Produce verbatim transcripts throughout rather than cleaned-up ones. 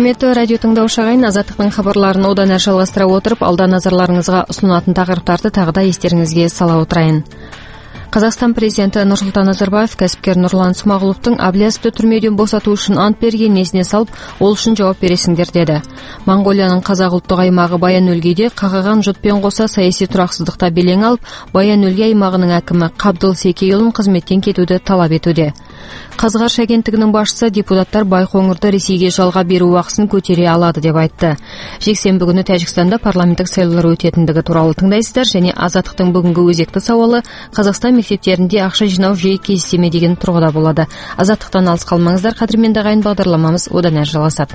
Құрметті радио тыңдаушы ағайын, Азаттықтың хабарларын одан әрі жалғастыра отырып, алда назарларыңызға ұсынатын тақырыптарды тағы да естеріңізге сала отырайын. Қазақстан президенті Нұрсұлтан Назарбаев кәсіпкер Нұрлан Смағұловтың Әблязовты түрмеден босату үшін ант бергенін есіне салып, ол үшін жауап бересіңдер деді. Моңғолияның қазақ ұлттық аймағы Баян-Өлгейде қағаған жұтпен қоса саяси тұрақсыздықта белең алып, Баян-Өлгей аймағының әкімі Қабдыл Секейұлын қызметтен кетуді талап етуде. Қазғарш агенттігінің басшысы депутаттар Байқоңырды Ресейге жалға беру уақытын көтере алады деп айтты. Жексенбі күні Тәжікстанда парламенттік сайлаулар өтетіндігі туралы тыңдайсыздар, және Азаттықтың бүгінгі өзекті сауалы Қазақстан мектептерінде ақша жинау жиі кездесе ме деген тұрғыда болады. Азаттықтан алыс қалмаңыздар, қадірменді ағайын, бағдарламамыз одан әрі жалғасады.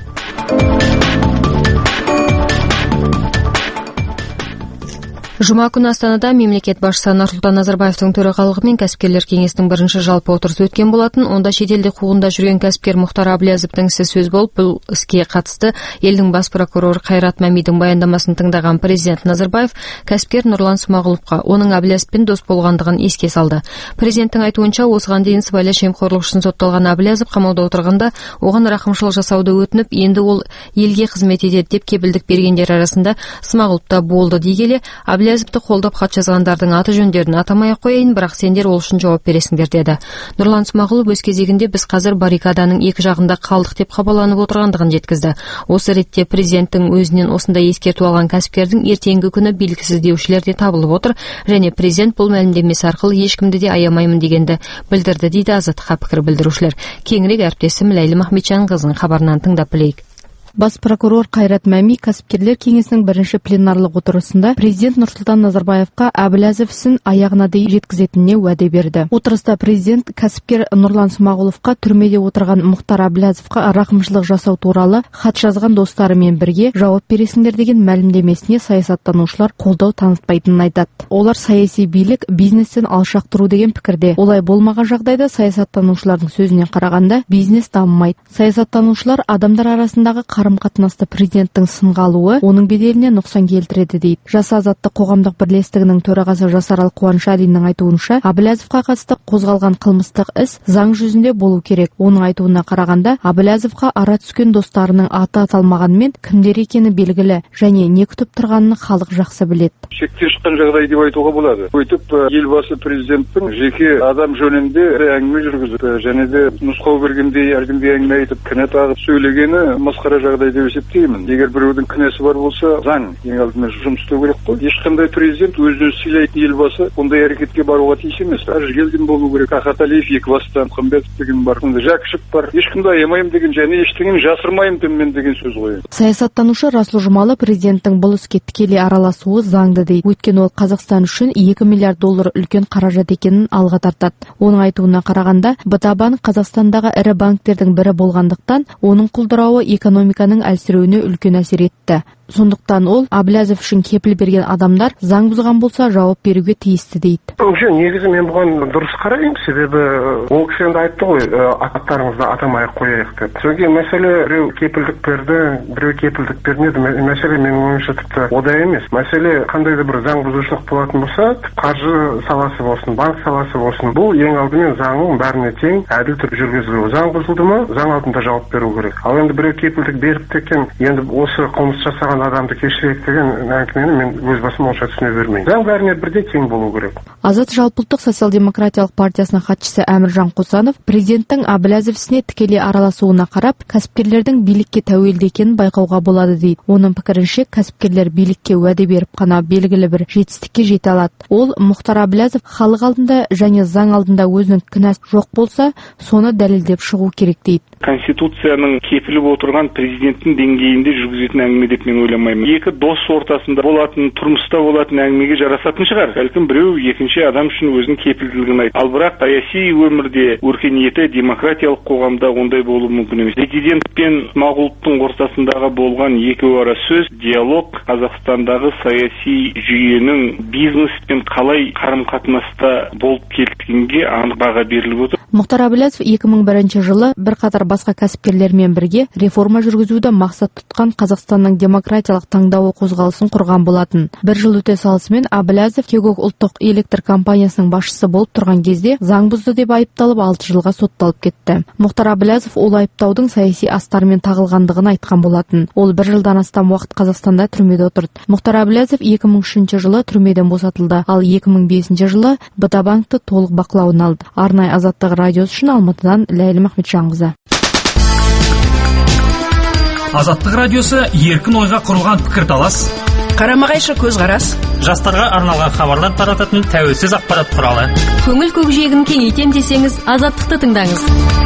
Жұма күні Астанада мемлекет басшысы Нұрсұлтан Назарбаевтың төрағалығымен кәсіпкерлер кеңесінің бірінші жалпы отырысы өткен болатын. Онда шетелде қуғында жүрген кәсіпкер Мұхтар Әблязовтың ісі сөз болып, бұл іске қатысты елдің бас прокуроры Қайрат Мәмидің баяндамасын тыңдаған президент Назарбаев кәсіпкер Нұрлан Смағұловқа оның Әблязовпен дос болғандығын еске салды. Президенттің айтуынша, осыған дейін сыбайлас жемқорлық үшін сотталған Әблязов қамауда отырғанда оған рақымшылық жасауды өтініп, енді ол елге қызмет етеді деп кепілдік бергендер арасында Смағұлов та болды дей келе, Әблязовты қолдап хат жазғандардың аты жөндерін атамай қояйын, бірақ сендер ол үшін жауап бересіңдер деді. Нұрлан Смағұлов өз кезегінде біз қазір баррикаданың екі жағында қалдық деп хабарланып отырғандығын жеткізді. Осы ретте президенттің өзінен осындай ескерту алған кәсіпкердің ертеңгі күні белгісіз деушілер де табылып отыр, және президент бұл мәлімдемесі арқылы ешкімді де аямаймын дегенді білдірді дейді Азаттыққа пікір білдірушілер. Кеңірек әріптесім Ләйлім Ахметжанқызының хабарынан тыңдап білейік. Бас прокурор Қайрат Мәми кәсіпкерлер кеңесінің бірінші пленарлық отырысында президент Нұрсұлтан Назарбаевқа Әблязов ісін аяғына дейін жеткізетініне уәде берді. Отырыста президент кәсіпкер Нұрлан Смағұловқа түрмеде отырған Мұхтар Әблязовқа рақымшылық жасау туралы хат жазған достарымен бірге жауап бересіңдер деген мәлімдемесіне саясаттанушылар қолдау танытпайтынын айтады. Олар саяси билік бизнестен алшақ тұру деген пікірде. Олай болмаған жағдайда саясаттанушылардың сөзіне қарағанда бизнес дамымайды. Саясаттанушылар адамдар арасындағы қарым-қатынасты президенттің сынға алуы оның беделіне нұқсан келтіреді дейді. Жас азаттық қоғамдық бірлестігінің төрағасы Жасарал Қуаншалиннің айтуынша, Әблязовқа қатысты қозғалған қылмыстық іс заң жүзінде болу керек. Оның айтуына қарағанда, Әблязовқа ара түскен достарының аты аталмағанмен кімдер екені белгілі, және не күтіп тұрғанын халық жақсы біледі. Шектен шыққан жағдай деп айтуға болады. Өйтіп елбасы президенттің жеке адам жөнінде әңгіме жүргізіп, және де нұсқау бергендей, әркімге әңгіме айтып, кінә тағып сөйлегені масқара жағдай деп есептеймін. Егер біреудің кінәсі бар болса, заң ең алдымен жұмыс істеу керек қой. Ешқандай президент өзін сыйлайтын елбасы ондай әрекетке баруға тиіс емес. Әжігелдин болу керек. Ахаталиев, Екібастан, Қымбетов деген бар. Жәкішев бар. Ешкімді аямаймын деген, және ештеңені жасырмаймын мен деген сөз ғой. Саясаттанушы Расул Жұмалы президенттің бұл іске тікелей араласуы заңды дейді. Өйткені ол Қазақстан үшін екі миллиард доллар үлкен қаражат екенін алға тартады. Оның айтуына қарағанда, бэ тэ банк Қазақстандағы ірі банктердің бірі болғандықтан, оның құлдырауы экономиканың әлсіреуіне үлкен әсер етті. Сондықтан ол Әблязов үшін кепіл берген адамдар заң бұзған болса жауап беруге тиісті дейді. Негізі мен бұған дұрыс қараймын, себебі ол кісі енді айтты ғой, аттарыңызды атамай қояйық деп. Соңғы мәселе біреу кепілдік берді, біреу кепілдік бермеді. Мәселе менің ойымша тіпті ода емес. Мәселе қандай да бір заң бұзушылық болатын болса, қаржы саласы болсын, банк саласы болсын, бұл ең алдымен заңның бәріне тең әділ түрде жүргізілуі. Заң бұзылды ма, заң алдында жауап беру керек. Ал енді біреу кепілдік беріп екен, енді осы қылмыс жасаған адамды кешірейік деген әңгімені мен өз басым онша түсіне бермеймін. Заң бәріне бірдей тең болу керек. Азат жалпыұлттық социал-демократиялық партиясының хатшысы Әміржан Қосанов президенттің Әблязов ісіне тікелей араласуына қарап, кәсіпкерлердің билікке тәуелді екенін байқауға болады дейді. Оның пікірінше, кәсіпкерлер билікке уәде беріп қана белгілі бір жетістікке жете алады. Ол Мұхтар Әблязов халық алдында және заң алдында өзінің кінәсі жоқ болса, соны дәлелдеп шығу керек дейді. Конституцияның кепіліп отырған президенттің деңгейінде жүргізетін әңгіме деп мен ойламаймын. Екі дос ортасында болатын, тұрмыста болатын әңгімеге жарасатын шығар. Бәлкім біреу екінші адам үшін өзінің кепілділігін айтады. Ал бірақ саяси өмірде, өркениетті демократиялық қоғамда ондай болуы мүмкін емес. Президент пен Смағұловтың ортасындағы болған екеуара сөз, диалог Қазақстандағы саяси жүйенің бизнеспен қалай қарым-қатынаста болып келгенге анық баға беріліп отыр. Мұхтар Әблязов екі мың бірінші жылы бірқатар басқа кәсіпкерлермен бірге реформа жүргізуді мақсат тұтқан Қазақстанның демократиялық таңдауы қозғалысын құрған болатын. Бір жыл өте салысымен Әбіләзов Кегок ұлттық электр компаниясының басшысы болып тұрған кезде заң бұзды деп айыпталып алты жылға сотталып кетті. Мұхтар Әбіләзов ол айыптаудың саяси астарымен тағылғандығын айтқан болатын. Ол бір жылдан астам уақыт Қазақстанда түрмеде отырды. Мұхтар Әбіләзов екі мың үшінші жылы түрмеден босатылды, ал екі мың бесінші жылы Бтабанкты толық бақылауына алды. Арнай Азаттық радиосы үшін Алматыдан Ләйлім Ахметжанқызы. Азаттық радиосы еркін ойға құрылған пікірталас, қарама-қайшы көзқарас, жастарға арналған хабарлар тарататын тәуелсіз ақпарат құралы. Көңіл көкжиегін кеңейтем десеңіз, Азаттықты тыңдаңыз.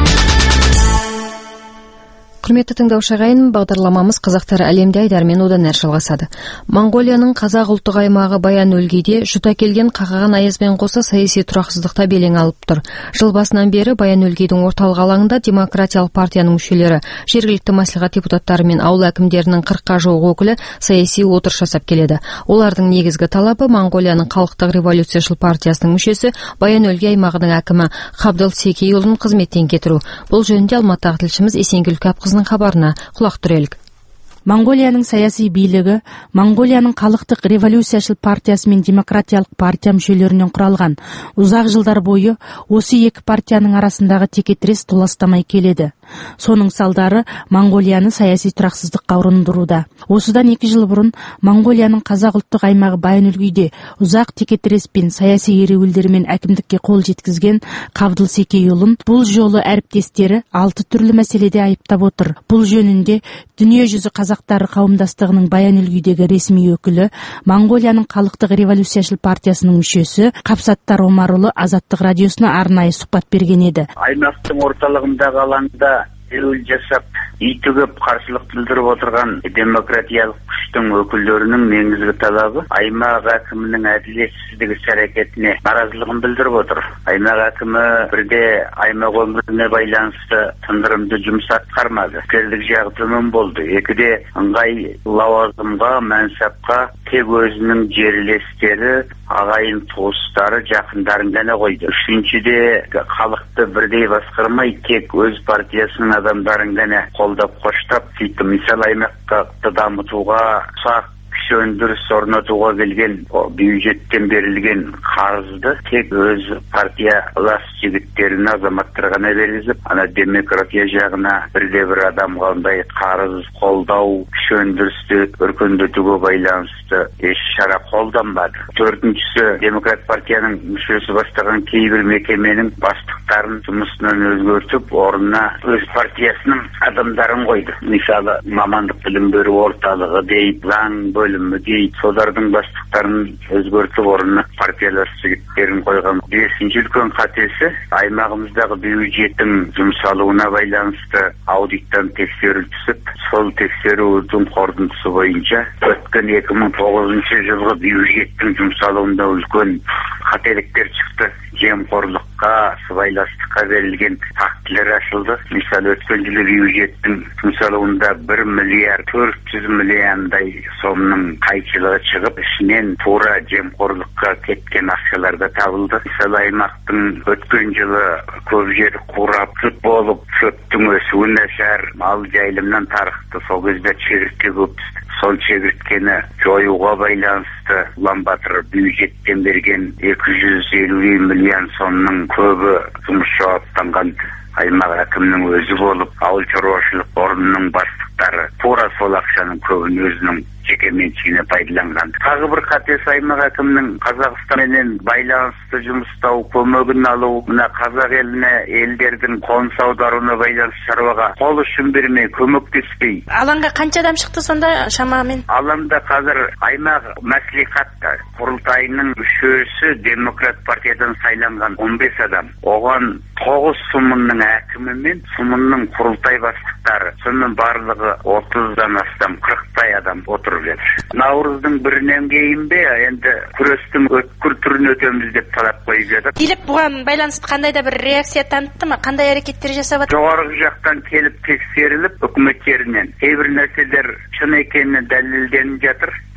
Құрметті тыңдаушы ағайын, бағдарламамыз қазақтар әлемде айдармен одан әрі жалғасады. Моңғолияның қазақ ұлттық аймағы Баян-Өлгейде жұта келген қақаған аязбен қоса саяси тұрақсыздықта белең алып тұр. Жыл басынан бері Баян-Өлгейдің орталық алаңында демократиялық партияның мүшелері, жергілікті мәслихат депутаттары мен ауыл әкімдерінің қырыққа жуық өкілі саяси отырыс жасап келеді. Олардың негізгі талабы Моңғолияның халықтық революцияшыл партиясының мүшесі Баян-Өлгей аймағының әкімі Қабдыл Секейұлын қызметтен кетіру. Бұл жөнінде Алматыдағы тілшіміз Есенгүл Кәпқызының хабарына құлақ түрелік. Моңғолияның саяси билігі Моңғолияның халықтық революцияшыл партиясы мен демократиялық партия мүшелерінен құралған. Ұзақ жылдар бойы осы екі партияның арасындағы текетірес толастамай келеді. Соның салдары Моңғолияны саяси тұрақсыздыққа ұрындыруда. Осыдан екі жыл бұрын Моңғолияның қазақ ұлттық аймағы Баян-Өлгейде ұзақ текетірес пен саяси ереуілдермен әкімдікке қол жеткізген Қабдыл Секейұлын бұл жолы әріптестері алты түрлі мәселеде айыптап отыр. Бұл жөнінде дүниежүзі қазақтары қауымдастығының Баян-Өлгейдегі ресми өкілі, Моңғолияның халықтық революцияшыл партиясының мүшесі Қапсаттар Омарұлы Азаттық радиосына арнайы сұхбат берген еді. Аймақтың орталығындағы алаңда ереуіл жасап, үй төгіп қарсылық білдіріп отырған демократиялық күштің өкілдерінің негізгі талабы аймақ әкімінің әділетсіздігі іс-әрекетіне наразылығын білдіріп отыр. Аймақ әкімі бірде аймақ өміріне байланысты тындырымды жұмыс атқармады. Іскерлік жағы төмен болды. Екіде ыңғай лауазымға, мәнсапқа тек өзінің жерлестері, ағайын туыстары, жақындарын ғана қойды. Үшіншіде халықты бірдей басқармай, тек өз партиясының адамдарын ғана қолдап қоштап, сөйтіп misal аймаққа дамытуға, ұсақ кіші өндіріс орнатуға келген бюджеттен берілген қарызды тек өз партия лас жігіттеріне, азаматтарға ғана бергізіп, ана демократия жағына бірде бір адамға ондай қарыз қолдау, кіші өндірісті өркендетуге байланысты еш шара қолданбады. Төртіншісі, демократ партияның мүшесі бастаған кейбір мекеменің бастықтарын жұмысынан өзгертіп, орнына өз партиясының адамдарын қойды. Мысалы, мамандық білім беру орталығы дейіп, заң бөлімі дейіп, солардың бастықтарын өзгертіп, орнына партиялас жігіттерін қойған. Бесінші үлкен қатесі, аймағымыздағы бюджеттің жұмсалуына байланысты аудиттан тексеру түсіп, сол тексерудің қорытындысы бойынша өткен екі мың тоғызыншы жылғы бюджеттің жұмсалуында үлкен қателіктер шықты. Жемқорлыққа, сыбайластыққа берілген фактілер ашылды. Мысалы, өткен жылы бюджеттің жұмсалуында бір миллиард төрт жүз миллиондай сомның қайшылығы шығып, ішінен тура жемқорлыққа кеткен ақшалар да табылды. Мысалы, аймақтың өткен жылы көп жер қурап, шөп болып, шөптің өсуі нашар, мал жайылымнан тарықты. Сол кезде шегіртке көп түсті. Сол шегірткені жоюға байланысты Ұлан Батыр бюджеттен берген екі жүз елу миллион сомның көбі жұмыс жауаптанған аймақ әкімінің өзі болып, ауыл шаруашылық орнының бастықтары тура сол ақшаның көбін өзінің жеке меншігіне пайдаланған. Тағы бір қатесі аймақ әкімінің Қазақстанмен байланысты жұмыстау, көмегін алу, мына қазақ еліне елдердің қоныс аударуына байланысты шаруаға қол ұшын бермей, көмектеспей. Алаңға қанша адам шықты сонда шамамен? Алаңда қазір аймақ мәслихат құрылтайының мүшесі демократ партиядан сайланған он бес адам. Оған тоғыз сумынның әкімі мен сумынның құрылтай бастықтары, сонымен барлығы отыздан астам, қырықтай адам отыр. Наурыздың бірінен кейін бе, енді күрестің өткір түрін өтеміз деп талап қойып жатыр. Билік бұған байланысты қандай да бір реакция танытты ма? Қандай әрекеттер жасап жатыр? Жоғарғы жақтан келіп тексеріліп, үкіметтерінен кейбір нәрселер шын екеніне дәлелденіп жатыр.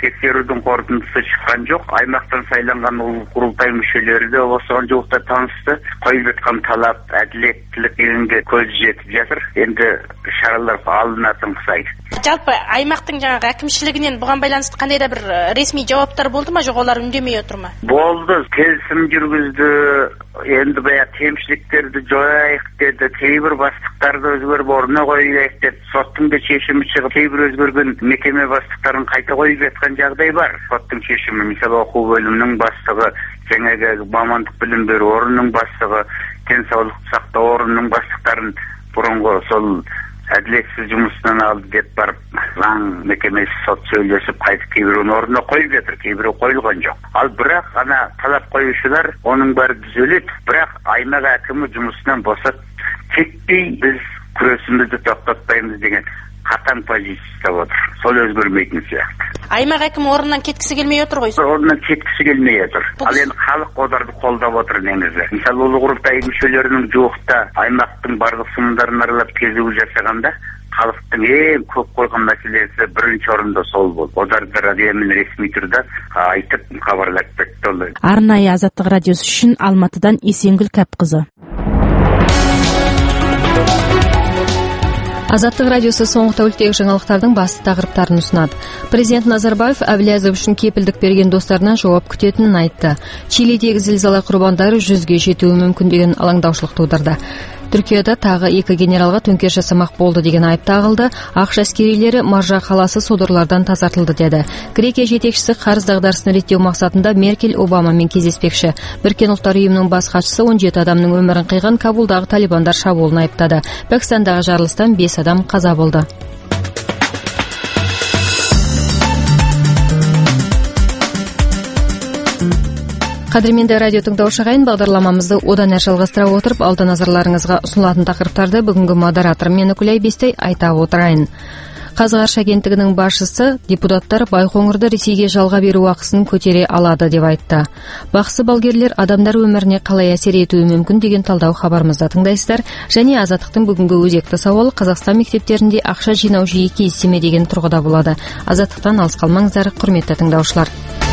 тексерудің қорытындысы шыққан жоқ. Аймақтан сайланған құрылтай мүшелері де осыған жуықта танысты. Қойып жатқан талап, әділеттілік дегенге көз жетіп жатыр. Енді шаралар алынатын ұқсайды. Жалпы аймақтың жаңағы әкімшілігінен бұған байланысты қандай да бір ресми жауаптар болды ма, жоқ олар үндемей отыр ма? Болды, келісім жүргізді. Енді бая кемшіліктерді жояйық деді, кейбір бастықтарды өзгеріп орнына қойайық деді. Соттың да шешімі шығып, кейбір өзгерген мекеме бастықтарын қайта қойып жатқан жағдай бар. Соттың шешімі, мысалы оқу бөлімінің бастығы, жаңағы мамандық білім беру орнының бастығы, денсаулық сақтау орнының бастықтарын бұрынғы сол әділетсіз жұмысынан алды деп барып, заң мекемесі сот сөйлесіп қайтып кейбіреуін орнына қойып жатыр, кейбіреу қойылған жоқ. Ал бірақ ана талап қоюшылар оның бәрі түзеледі, бірақ аймақ әкімі жұмысынан босат кетпей біз күресімізді тоқтатпаймыз деген қатаң позицияда отыр. Сол өзгермейтін сияқты. Аймақ әкімі орнынан кеткісі келмей отыр ғой. Орнынан кеткісі келмей отыр. Ал енді халық оларды қолдап отыр негізі. Мысалы ұлы құрылтай мүшелерінің жуықта аймақтың барлық сынымдарын аралап кезу жасағанда халықтың ең көп қойған мәселесі бірінші орында сол болды. Оларды радиомен ресми түрде айтып хабарлап кетті. Арнайы Азаттық радиосы үшін Алматыдан Есенгүл Кәпқызы. Азаттық радиосы соңғы тәуліктегі жаңалықтардың басты тақырыптарын ұсынады. Президент Назарбаев Әблязов үшін кепілдік берген достарынан жауап күтетінін айтты. Чилидегі зілзала құрбандары жүзге жетуі мүмкін деген алаңдаушылық тудырды. Түркияда тағы екі генералға төңкеріс жасамақ болды деген айып тағылды. Ақш әскерилері Маржа қаласы содырлардан тазартылды деді. Грекия жетекшісі қарыз дағдарысын реттеу мақсатында Меркель Обамамен кездеспекші. Біріккен ұлттар ұйымының бас хатшысы он жеті адамның өмірін қиған Кабулдағы талибандар шабуылын айыптады. Пәкістандағы жарылыстан бес адам қаза болды. Қадірменді радио тыңдаушы ағайын, бағдарламамызды одан әрі жалғастыра отырып, алда назарларыңызға ұсынылатын тақырыптарды бүгінгі модератор мен Үкілай Бестай айта отырайын. Қазғарыш агенттігінің басшысы депутаттар Байқоңырды Ресейге жалға беру ақысын көтере алады деп айтты. Бақсы балгерлер адамдар өміріне қалай әсер етуі мүмкін деген талдау хабарымызда тыңдайсыздар. Және Азаттықтың бүгінгі өзекті сауалы Қазақстан мектептерінде ақша жинау жиі кездесе ме деген тұрғыда болады. Азаттықтан алыс қалмаңыздар, құрметті тыңдаушылар.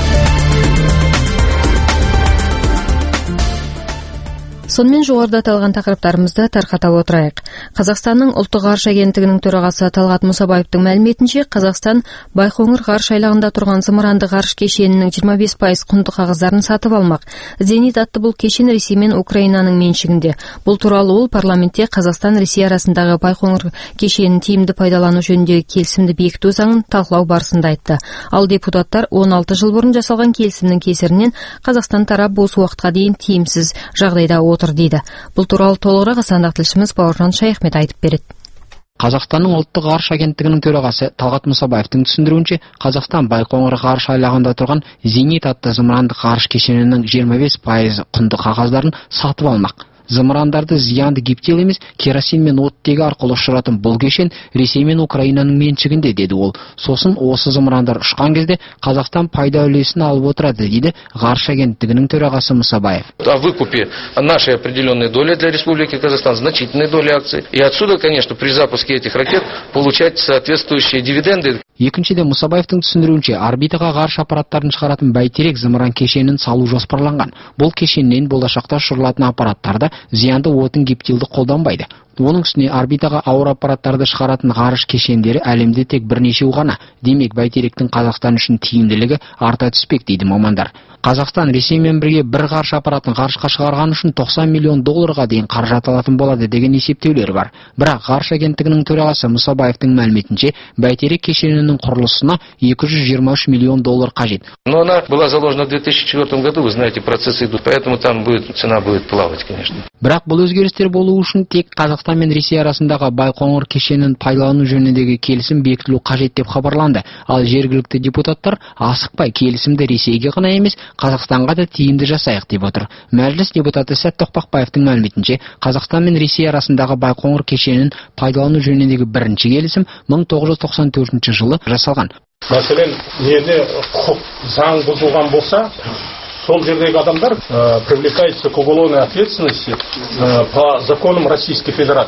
Сонымен жоғарыда аталған тақырыптарымызды тарқата отырайық. Қазақстанның ұлттық ғарыш агенттігінің төрағасы Талғат Мұсабаевтың мәліметінше, Қазақстан Байқоңыр ғарыш айлағында тұрған зымыранды ғарыш кешенінің жиырма бес пайыз құнды қағаздарын сатып алмақ. Зенит атты бұл кешен Ресей мен Украинаның меншігінде. Бұл туралы ол парламентте Қазақстан Ресей арасындағы Байқоңыр кешенін тиімді пайдалану жөніндегі келісімді бекіту заңын талқылау барысында айтты. Ал депутаттар он алты жыл бұрын жасалған келісімнің кесірінен Қазақстан тарап осы уақытқа дейін тиімсіз жағдайда отыр дейді. Бұл туралы толығырақ астандық тілшіміз Бауыржан Шайхмет айтып береді. Қазақстанның ұлттық ғарыш агенттігінің төрағасы Талғат Мұсабаевтың түсіндіруінше, Қазақстан Байқоңыр ғарыш айлағында тұрған Зенит атты зымырандық ғарыш кешенінің жиырма бес пайыз құнды қағаздарын сатып алмақ. Зымырандарды зиянды гептил емес, керосин мен оттегі арқылы ұшыратын бұл кешен Ресей мен Украинаның меншігінде, деді ол. Сосын осы зымырандар ұшқан кезде Қазақстан пайда үлесін алып отырады, дейді ғарыш агенттігінің төрағасы Мұсабаев. О выкупе нашей определенной доли для Республики Казахстан, значительной доли акций. И отсюда, конечно, при запуске этих ракет получать соответствующие дивиденды. Екіншіден Мұсабаевтың түсіндіруінше, орбитаға ғарыш аппараттарын шығаратын бәйтерек зымыран кешенін салу жоспарланған. Бұл кешеннен болашақта ұшырылатын аппараттарда зиянды отын гептилді қолданбайды. Оның үстіне орбитаға ауыр аппараттарды шығаратын ғарыш кешендері әлемде тек бірнешеу ғана. Демек, бәйтеректің Қазақстан үшін тиімділігі арта түспек, дейді мамандар. Қазақстан Ресеймен бірге бір ғарыш аппаратын ғарышқа шығарған үшін тоқсан миллион долларға дейін қаражат алатын болады деген есептеулер бар. Бірақ ғарыш агенттігінің төрағасы Мұсабаевтың мәліметінше, бәйтерек кешенінің құрылысына екі жүз жиырма үш миллион доллар қажет. Но она была заложена в две тысячи четвёртом году, вы знаете, процессы идут, поэтому там будет, цена будет плавать, конечно. Бірақ бұл өзгерістер болу үшін тек Қазақстан мен Ресей арасындағы Байқоңыр кешенін пайдалану жөніндегі келісім бекітілу қажет деп хабарланды. Ал жергілікті депутаттар асықпай келісімді Ресейге ғана емес, Қазақстанға да тиімді жасайық деп отыр. Мәжіліс депутаты Сәт Тоқпақбаевтың мәліметінше, Қазақстан мен Ресей арасындағы Байқоңыр кешенін пайдалану жөніндегі бірінші келісім мың тоғыз жүз тоқсан төртінші жылы жасалған. Мәселен, неде құқық заң бұзылған болса, сол жердегі адамдар э, привлекаются к уголовной ответственности э, по законам Российской Федерации.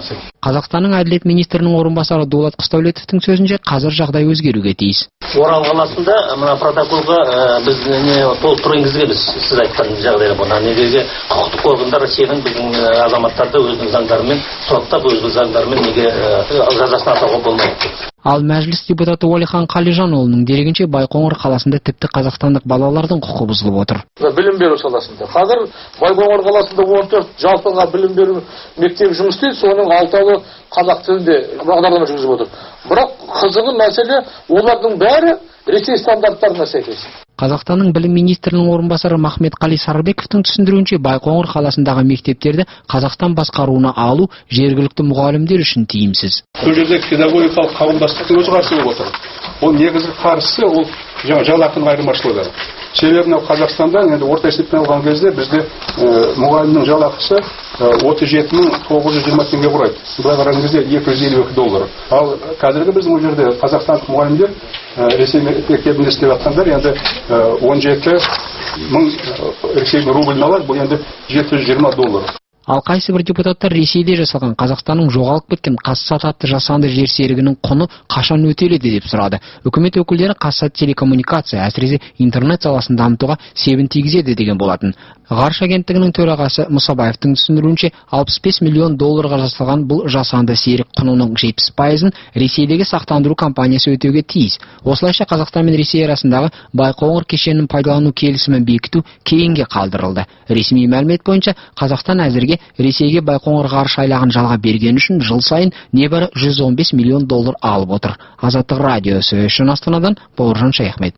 Қазақстанның әділет министрінің орынбасары Дулат Құсдәулетовтың сөзінше, қазір жағдай өзгеруге тиіс. Орал қаласында мына протоколға біз не толықтыру енгіземіз, сіз айтқан жағдайда бұна неге құқықтық органдар сенің біздің азаматтарды өзінің заңдарымен соттап, өзінің заңдарымен неге жазасын атауға болмайды. Ал мәжіліс депутаты Уәлихан Қалижанұлының дерегінше Байқоңыр қаласында тіпті қазақстандық балалардың құқы бұзылып отыр. Білім беру саласында. Қазір Байқоңыр қаласында он төрт жалпыға білім беру мектебі жұмыс істейді, соның алтауы қазақ тілінде бағдарлама жүргізіп отыр. Бірақ қызығы мәселе, олардың бәрі Ресей стандарттарына сәйкес. Қазақстанның білім министрінің орынбасары Махмет Қали Сарыбековтың түсіндіруінше, Байқоңыр қаласындағы мектептерді Қазақстан басқаруына алу жергілікті мұғалімдер үшін тиімсіз. Бұл жерде педагогикалық қауымдастықтың өзі қарсы болып отыр. Ол негізгі қарсысы ол жалақының айырмашылығы. Себебі Қазақстанда енді орта есеппен алған кезде бізде мұғалімнің жалақысы отыз жеті мың тоғыз жүз жиырма теңге құрайды. Былай қараған кезде екі жүз елу екі доллар. Ал қазіргі біздің ол жерде қазақстандық мұғалімдер Ресей мектебінде істеп жатқандар енді он жеті мың Ресей рубльін алады, бұл енді жеті жүз жиырма доллар. Ал қайсы бір депутаттар Ресейде жасалған Қазақстанның жоғалып кеткен Қазсат атты жасанды жер серігінің құны қашан өтеледі деп сұрады. Үкімет өкілдері Қазсат телекоммуникация, әсіресе интернет саласын дамытуға себін тигізеді деген болатын. Ғарыш агенттігінің төрағасы Мұсабаевтың түсіндіруінше, алпыс бес миллион долларға жасалған бұл жасанды серік құнының жетпіс пайызын Ресейдегі сақтандыру компаниясы өтеуге тиіс. Осылайша Қазақстан мен Ресей арасындағы Байқоңыр кешенін пайдалану келісімін бекіту кейінге қалдырылды. Ресми мәлімет бойынша, Қазақстан әзірге Ресейге Байқоңыр ғарыш айлағын жалға берген үшін жыл сайын небәрі жүз он бес миллион доллар алып отыр. Азаттық радиосы үшін Астанадан Бауыржан Шаяхмет.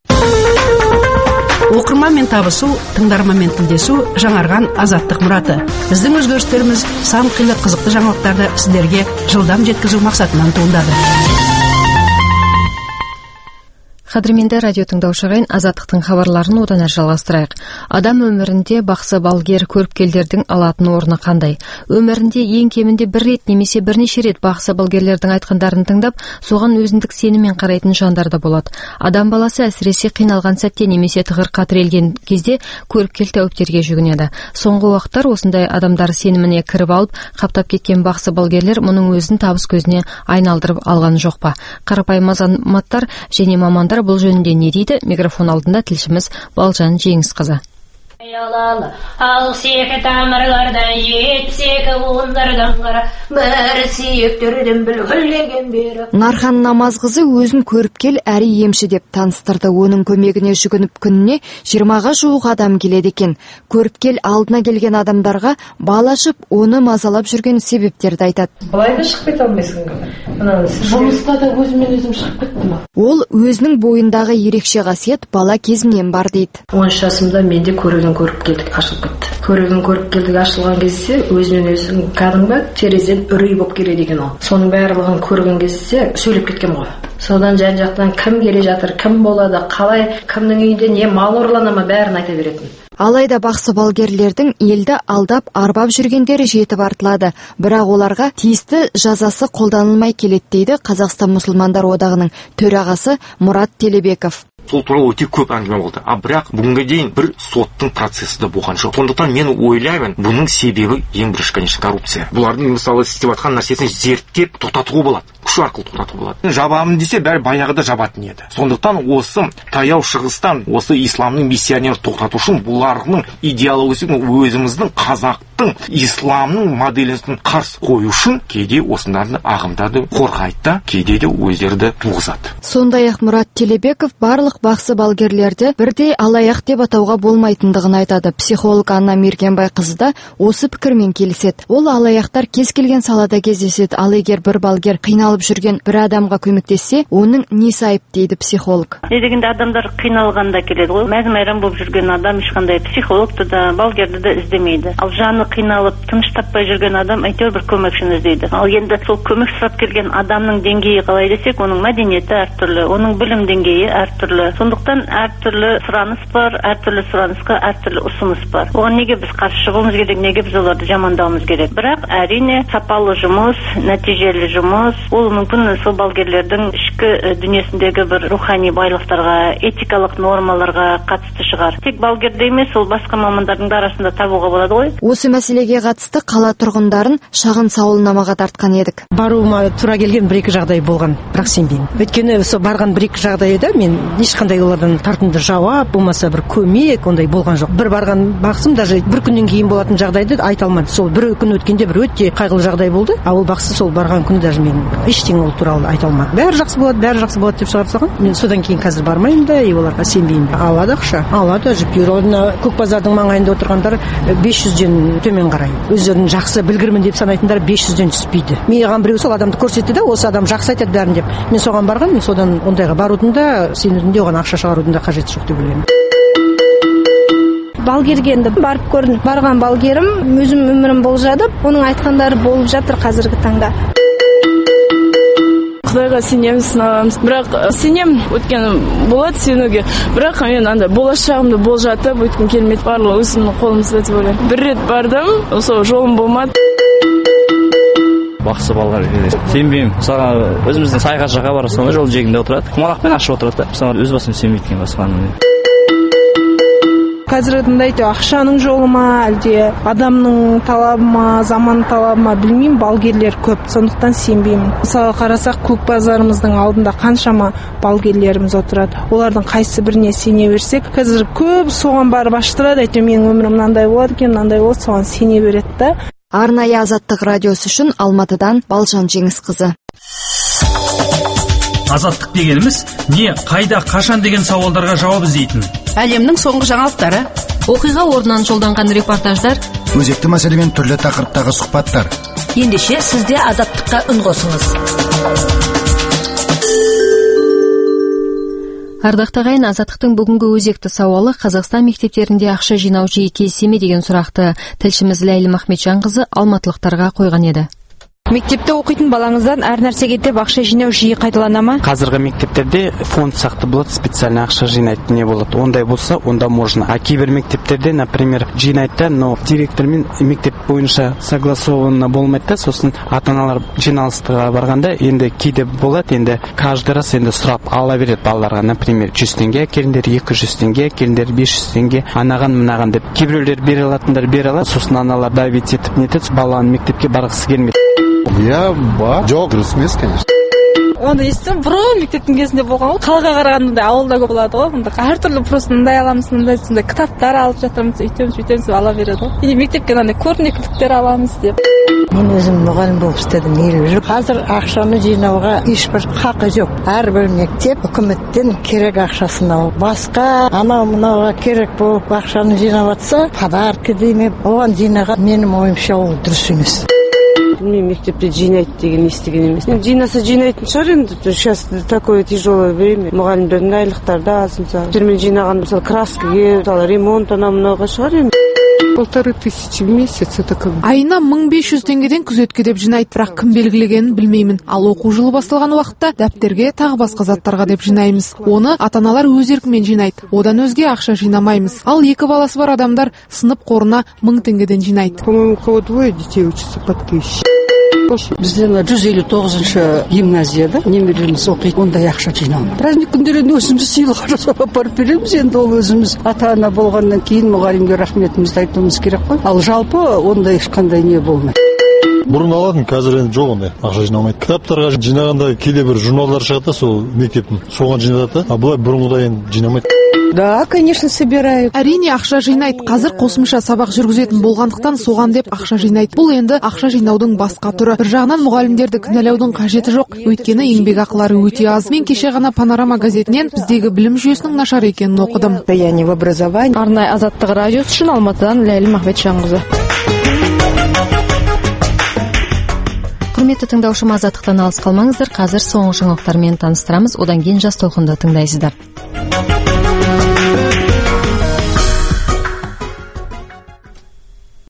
Оқырманмен табысу, тыңдарманмен тілдесу жаңарған азаттық мұраты. Біздің өзгерістеріміз сан қилы қызықты жаңалықтарды сіздерге жылдам жеткізу мақсатынан туындады. Қадірменді радио тыңдаушы ағайын, азаттықтың хабарларын одан әрі жалғастырайық. Адам өмірінде бақсы балгер көріпкелдердің алатын орны қандай? Өмірінде ең кемінде бір рет немесе бірнеше рет бақсы балгерлердің айтқандарын тыңдап, соған өзіндік сеніммен қарайтын жандар да болады. Адам баласы әсіресе қиналған сәтте немесе тығырыққа тірелген кезде көріпкел тәуіптерге жүгінеді. Соңғы уақыттар осындай адамдар сеніміне кіріп алып, қаптап кеткен бақсы балгерлер мұның өзін табыс көзіне айналдырып алған жоқ па? Қарапайым азаматтар және мамандар бұл жөнінде не дейді? Микрофон алдында тілшіміз Балжан Жеңісқызы. Ал секі тамырлардан жетпіс екі буындардан қара бір сүйектерден бүлгілеген бері. Нархан Намазқызы өзін көріпкел әрі емші деп таныстырды. Оның көмегіне жүгініп күніне жиырмаға жуық адам келеді екен. Көріпкел алдына келген адамдарға бал ашып, оны мазалап жүрген себептерді айтады. Былай да шығып кете алмайсың. Жұмыста да өзімен өзім шығып кеттім. Ол өзінің бойындағы ерекше қасиет бала кезінен бар дейді. он үш жасымда менде көреген көріпкелдік ашылып кетті. Көреген көріпкелдік ашылған кезде өзімен өзің кәдімгі терезеден үрей болып келеді екен ол. Соның барлығын көрген кезде сөйлеп кеткен ғой. Содан жан жақтан кім келе жатыр, кім болады, қалай, кімнің үйінде не мал ұрлана ма бәрін айта беретін. Алайда бақсы балгерлердің елді алдап арбап жүргендері жетіп артылады. Бірақ оларға тиісті жазасы қолданылмай келеді дейді Қазақстан мұсылмандар одағының төрағасы Мұрат Телебеков. Сол туралы өте көп әңгіме болды. А бірақ бүгінге дейін бір соттың процесі де болған жоқ. Сондықтан мен ойлаймын, бұның себебі ең бірінші, конечно, коррупция. Бұлардың мысалы істеп жатқан нәрсесін зерттеп тоқтатуға болады. Күш арқылы тоқтатуға болады. Жабамын десе бәрі баяғыда жабатын еді. Сондықтан осы таяу шығыстан осы исламның миссионерін тоқтату үшін бұлардың идеологиясын өзіміздің қазақтың исламның моделін қарсы қою үшін кейде осындардың ағымдарды қорғайды, кейде де өздері туғызады. Сондай-ақ Мұрат Телебеков барлық бақсы балгерлерді бірдей алаяқ деп атауға болмайтындығын айтады. Психолог Анна Мергенбайқызы да осы пікірмен келіседі. Ол алаяқтар кез келген салада кездеседі. Ал егер бір балгер қиналып жүрген бір адамға көмектессе, оның несі айып дейді психолог. Не дегенде адамдар қиналғанда келеді ғой. Мәз-майрам болып жүрген адам ешқандай психологты да, балгерді де іздемейді. Ал жаны қиналып, тыныш таппай жүрген адам әйтеуір бір көмекшіні іздейді. Ал енді сол көмек сұрап келген адамның деңгейі қалай десек, оның мәдениеті әртүрлі, оның білім деңгейі әртүрлі. Сондықтан әртүрлі сұраныс бар, әртүрлі сұранысқа әртүрлі ұсыныс бар. Оған неге біз қарсы шығуымыз керек, неге біз оларды жамандауымыз керек? Бірақ әрине сапалы жұмыс, нәтижелі жұмыс, ол болуы мүмкін сол балгерлердің ішкі дүниесіндегі бір рухани байлықтарға, этикалық нормаларға қатысты шығар. Тек балгерде емес, ол басқа мамандардың да арасында табуға болады ғой. Осы мәселеге қатысты қала тұрғындарын шағын сауалнамаға тартқан едік. Баруыма тура келген бір-екі жағдай болған, бірақ сенбеймін. Өйткені сол барған бір-екі жағдайда мен ешқандай олардан тартымды жауап, болмаса бір көмек ондай болған жоқ. Бір барған бақсым даже бір күннен кейін болатын жағдайды айта алмады. Сол бір күн өткенде бір өте қайғылы жағдай болды. А ол бақсы сол барған күні даже мен ештеңе ол туралы айта алмадым. Бәрі жақсы болады, бәрі жақсы болады деп шығарып салған. Мен содан кейін қазір бармаймын да, и оларға сенбеймін. Алады ақша, алады әжептәуір. Орнына көк базардың маңайында отырғандар бес жүзден төмен қарай. Өздерін жақсы білгірмін деп санайтындар бес жүзден түспейді. Маған біреу сол адамды көрсетті да, осы адам жақсы айтады бәрін деп. Мен соған барған, мен содан ондайға барудың да, сенудің де оған ақша шығарудың да қажеті жоқ деп ойлаймын. Балгергенді барып көрдім. Барған балгерім өзім өмірім болжадып, оның айтқандары болып жатыр қазіргі таңда. Құдайға сенеміз, сынамыз. Бірақ сенем өткені болады сенуге. Бірақ мен андай болашағымды болжатып өткім келмейді. Барлығы өзімнің қолымызда деп ойлаймын. Бір рет бардым, сол жолым болмады. Бақсы балалар сенбеймін. Мысалға өзіміздің саяхат жаққа барасың, жол жиегінде отырады. Құмалақпен ашып отырады да. Мысалға өз басым сенбейтін басқаны. Қазіргі таңда ақшаның жолы ма, әлде адамның талабы ма, заман талабы ма, білмеймін, балгерлер көп, сондықтан сенбеймін. Мысалы қарасақ, көк базарымыздың алдында қаншама балгерлеріміз отырады. Олардың қайсы біріне сене берсек, қазір көп соған барып аштырады, әйтеуір менің өмірім мынандай болады екен, мынандай болады, соған сене береді да. Арнайы Азаттық радиосы үшін Алматыдан Балжан Жеңісқызы. Азаттық дегеніміз не, қайда, қашан деген сауалдарға жауап іздейтін. Әлемнің соңғы жаңалықтары, оқиға орнынан жолданған репортаждар, өзекті мәселемен түрлі тақырыптағы сұхбаттар. Ендеше сізде Азаттыққа үн қосыңыз. Ардақты ағайын, Азаттықтың бүгінгі өзекті сауалы Қазақстан мектептерінде ақша жинау жиі кездесе деген сұрақты тілшіміз Ләйлім Ахметжанқызы алматылықтарға қойған еді. Мектепте оқитын балаңыздан әр нәрсеге деп ақша жинау жиі қайталана ма? Қазіргі мектептерде фонд сияқты болады, специально ақша жинайтын не болады. Ондай болса, онда можно. А кейбір мектептерде, например, жинайды, но директормен мектеп бойынша согласовано болмайды да, сосын ата-аналар жиналыстарға барғанда енді кейде болады, енді каждый раз енді сұрап ала береді балаларға, например, жүз теңге, келіндер екі жүз теңге, келіндер бес жүз теңге, анаған мынаған деп. Кейбіреулер бере алатындар бере алады, сосын аналар давить етіп нетеді, баланы мектепке барғысы келмейді. Я бар, жоқ, дұрыс емес, конечно. Онда естім, бұрын мектептің кезінде болған ғой, қалаға қарағанда ауылда көп болады ғой, онда әртүрлі просто мындай аламыз, мындай сондай кітаптар алып жатырмыз, өйтеміз, бүйтеміз, ала береді ғой. И мектепке мынандай көрнекіліктер аламыз деп. Мен өзім мұғалім болып істедім елу жыл. Қазір ақшаны жинауға ешбір хақы жоқ. Әрбір мектеп үкіметтен керек ақшасын алып, басқа анау мынауға керек болып ақшаны жинап жатса, подарка дейме, оған жинаған менің ойымша ол дұрыс емес. Мен мектепте жинайды деген естіген емес. Жинаса жинайтын шығар енді. Сейчас такое тяжелое время. Мұғалімдердің айлықтары да аз мысалы. Термен жинаған мысалы краскіге, мысалы ремонт анау-мынауға шығар енді. Полторы тысячи в месяц, это как... Айына мың бес жүз теңгеден күзетке деп жинайды, бірақ кім белгілегенін білмеймін. Ал оқу жылы басталған уақытта дәптерге тағы басқа заттарға деп жинаймыз. Оны ата-аналар өз еркімен жинайды. Одан өзге ақша жинамаймыз. Ал екі баласы бар адамдар сынып қорына мың теңгеден жинайды. По-моему, у кого двое детей учатся по тысяче. Біздің жүз елу тоғызыншы гимназияда немерелеріміз оқиды, ондай ақша жинамыз. Праздник күндерінде өзіміз сыйлық жасап апарып береміз, енді ол өзіміз ата-ана болғаннан кейін мұғалімге рахметімізді айтуымыз керек қой. Ал жалпы ондай ешқандай не болмайды. Бұрын алатын, қазір енді жоқ ондай ақша жинамайды. Кітаптарға жинағанда кейде бір журналдар шығады, сол мектептің соған жинатады, а бұлай бұрынғыдай енді жинамайды. Да, конечно, собирают. Әрине ақша жинайды. Қазір қосымша сабақ жүргізетін болғандықтан соған деп ақша жинайды. Бұл енді ақша жинаудың басқа түрі. Бір жағынан мұғалімдерді кінәлаудың қажеті жоқ, өйткені еңбек ақылары өте аз. Мен кеше ғана Панорама газетінен біздегі білім жүйесінің нашар екенін оқыдым. Состояние в образовании. Арнайы Азаттық радиосы үшін Алматыдан Ләйлім Ахметжанқызы. Құрметті тыңдаушым, Азаттықтан алыс қалмаңыздар. Қазір соңғы жаңалықтармен таныстырамыз. Одан кейін жас толқында тыңдайсыздар.